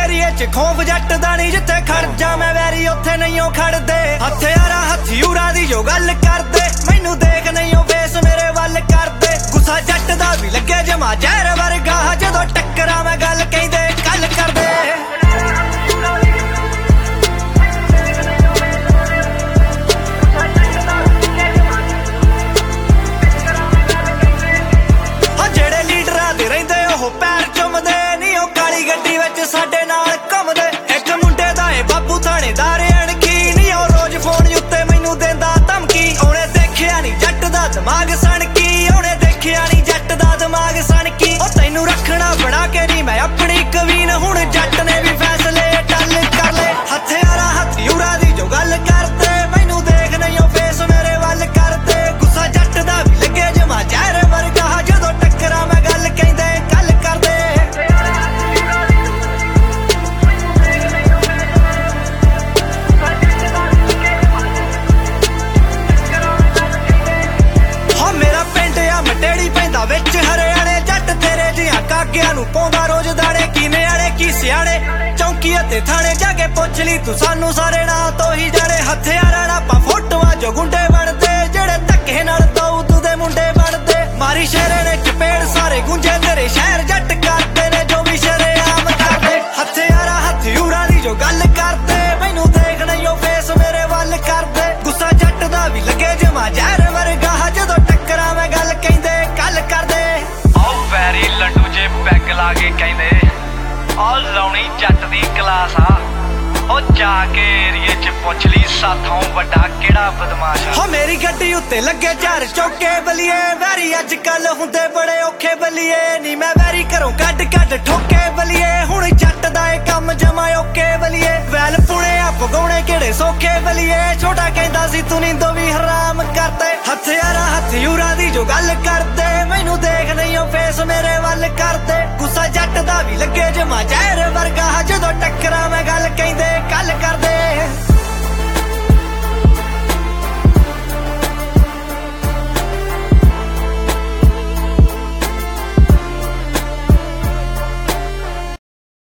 ਏਰੀਏ ਚ ਖੌਫ ਜੱਟ ਦਾ ਨੀ, ਜਿੱਥੇ ਖੜ ਜਾ ਮੈਂ ਵੈਰੀ ਉੱਥੇ ਨਹੀਂ ਉਹ ਖੜਦੇ। ਹਥਿਆਰਾਂ ਹਥਿਊਰਾਂ ਦੀ ਜੋ ਗੱਲ ਕਰਦੇ, ਮੈਨੂੰ ਦੇਖ ਨਹੀਂ ਉਹ ਫੇਸ ਮੇਰੇ ਵੱਲ ਕਰਦੇ। ਗੁੱਸਾ ਜੱਟ ਦਾ ਵੀ ਲੱਗੇ ਜਮਾ ਜ਼ਹਿਰ ਵਰਗਾ, ਜਦੋਂ ਟੱਕਰਾਂ ਮੈਂ ਗੱਲ ਕਹਿੰਦੇ ਕੱਲ ਕਰਦੇ। ਜਿਹੜੇ ਲੀਡਰਾਂ ਦੇ ਰਹਿੰਦੇ ਉਹ ਪੈਰ ਚੁੰਮਦੇ ਨੀ, ਉਹ ਕਾਲੀ ਗੱਡੀ ਵਿੱਚ ਸਾਡੇ ਨਾਲ ਘੁੰਮਦੇ। ਇੱਕ ਮੁੰਡੇ ਦਾ ਏ ਬਾਪੂ ਥਾਣੇਦਾਰ ਅਣਖੀ ਨੀ, ਉਹ ਰੋਜ਼ ਫੋਨ ਉੱਤੇ ਮੈਨੂੰ ਦਿੰਦਾ ਧਮਕੀ। ਉਹਨੇ ਦੇਖਿਆ ਨੀ ਜੱਟ ਦਾ ਦਿਮਾਗ ਸਣਕੀ, ਉਹਨੇ ਦੇਖਿਆ ਨੀ ਜੱਟ ਦਾ ਦਿਮਾਗ ਸਣਕੀ। ਉਹ ਤੈਨੂੰ ਰੱਖਣਾ ਬਣਾ ਕੇ ਨੀ ਮੈਂ ਆਪਣੀ ਕਵੀਨ, ਹੁਣ ਜੱਟ ਨੇ ਵੀ ਫੈਸਲੇ ਟੱਲ ਕਰ ਲਏ। ਹਥਿਆਰਾਂ ਹਥਿਊਰਾਂ ਦੀ ਜੋ ਗੱਲ ਕਰਦੇ, ਮੈਨੂੰ ਦੇਖ ਨਹੀਂ ਉਹ ਫੇਸ ਮੇਰੇ ਵੱਲ ਕਰਦੇ। ਗੁੱਸਾ ਜੱਟ ਦਾ ਵੀ ਲੱਗੇ ਜਮਾ ਜ਼ਹਿਰ ਵਰਗਾ, ਜਦੋਂ ਟੱਕਰਾਂ ਮੈਂ ਗੱਲ ਕਹਿੰਦੇ ਕੱਲ ਕਰਦੇ। ਹਾਂ ਮੇਰਾ ਪਿੰਡ ਆ ਮਟੇੜੀ ਪੈਂਦਾ ਵਿੱਚ ਹਰਿਆਣੇ, ਜੱਟ ਤੇਰੇ ਜਿਹਾ ਕਾਗਿਆਂ ਨੂੰ ਪਾਉਂਦਾ ਰੋਜ਼ ਦਾਣੇ। ਕੀ ਨਿਆਣੇ ਕੀ ਸਿਆਣੇ ਚੌਂਕੀ ਅਤੇ ਥਾਣੇ ਜਾ ਕੇ ਪੁੱਛ ਲਈ ਤੂੰ, ਸਾਨੂੰ ਸਾਰੇ ਨਾਂ ਤੋਂ ਹੀ ਜਾਣੇ। ਹਥਿਆਰਾਂ ਨਾਲ ਆਪਾਂ ਫੋਟੋਆਂ ਜੋ ਗੁੰਡੇ ਬਣਦੇ, ਜਿਹੜੇ ਧੱਕੇ ਨਾਲ ਦਊਦ ਦੇ ਮੁੰਡੇ ਬਣਦੇ। ਮਾਰੀ ਸ਼ੇਰੇ ਨੇ ਚਪੇੜ ਸਾਰੇ ਗੁੰਜੇ ਤੇਰੇ ਸ਼ਹਿਰ, ਜੱਟ ਕਰਦੇ ਨੇ ਜੋ ਵੀ ਸ਼ਰੇਆਮ ਕਰਦੇ। ਹਥਿਆਰਾਂ ਹਥਿਊਰਾਂ ਦੀ ਜੋ ਗੱਲ ਕਰਦੇ, ਮੈਨੂੰ ਦੇਖ ਨਹੀਂ ਉਹ ਫੇਸ ਮੇਰੇ ਵੱਲ ਕਰਦੇ। ਗੁੱਸਾ ਜੱਟ ਦਾ ਵੀ ਲੱਗੇ ਜਮਾ ਜ਼ਹਿਰ ਵਰਗਾ, ਜਦੋਂ ਟੱਕਰਾਂ ਮੈਂ ਗੱਲ ਕਹਿੰਦੇ ਕੱਲ ਕਰਦੇ। ਆਓ ਵੈਰੀ ਲੱਡੂ ਜੇ ਪੈਗ ਲਾ ਕੇ ਕਹਿੰਦੇ, ਆਹ ਲਾਉਣੀ ਜੱਟ ਦੀ ਕਲਾਸ ਆ। ਉਹ ਜਾ ਕੇ ਏਰੀਏ ਚ ਪੁੱਛ ਲਈ ਸਾਥੋਂ ਵੱਡਾ ਕਿਹੜਾ ਬਦਮਾਸ਼ ਆ। ਹੋ ਮੇਰੀ ਗੱਡੀ ਉੱਤੇ ਲੱਗੇ ਚਾਰ ਚੌਕੇ ਬਲੀਏ, ਵੈਰੀ ਅੱਜ ਕੱਲ ਹੁੰਦੇ ਬੜੇ ਔਖੇ ਬਲੀਏ ਨੀ। ਮੈਂ ਵੈਰੀ ਘਰੋਂ ਕੱਢ ਕੱਢ ਠੋਕੇ ਬਲੀਏ, ਹੁਣ ਜੱਟ ਦਾ ਇਹ ਕੰਮ ਜਮਾ ਓਕੇ ਬਲੀਏ। ਵੈਲ ਪੁਣੇ ਆ ਪਗਾਉਣੇ ਕਿਹੜੇ ਸੌਖੇ ਬਲੀਏ, ਛੋਟਾ ਕਹਿੰਦਾ ਸੀ ਤੂੰ ਨੀਂਦੋ ਵੀ ਹਰਾਮ ਕਰਤੇ। ਹਥਿਆਰਾਂ ਹਥਿਊਰਾਂ ਦੀ ਜੋ ਗੱਲ ਕਰਦੇ, ਮੈਨੂੰ ਦੇਖ ਨਹੀਂ ਉਹ ਫੇਸ ਮੇਰੇ ਵੱਲ ਕਰਦੇ। ਗੁੱਸਾ ਜੱਟ ਦਾ ਵੀ ਲੱਗੇ ਜਮਾ ਜ਼ਹਿਰ ਵਰਗਾ, ਜਦੋਂ ਟੱਕਰਾਂ ਮੈਂ ਗੱਲ ਕਹਿੰਦੇ ਕੱਲ ਕਰਦੇ।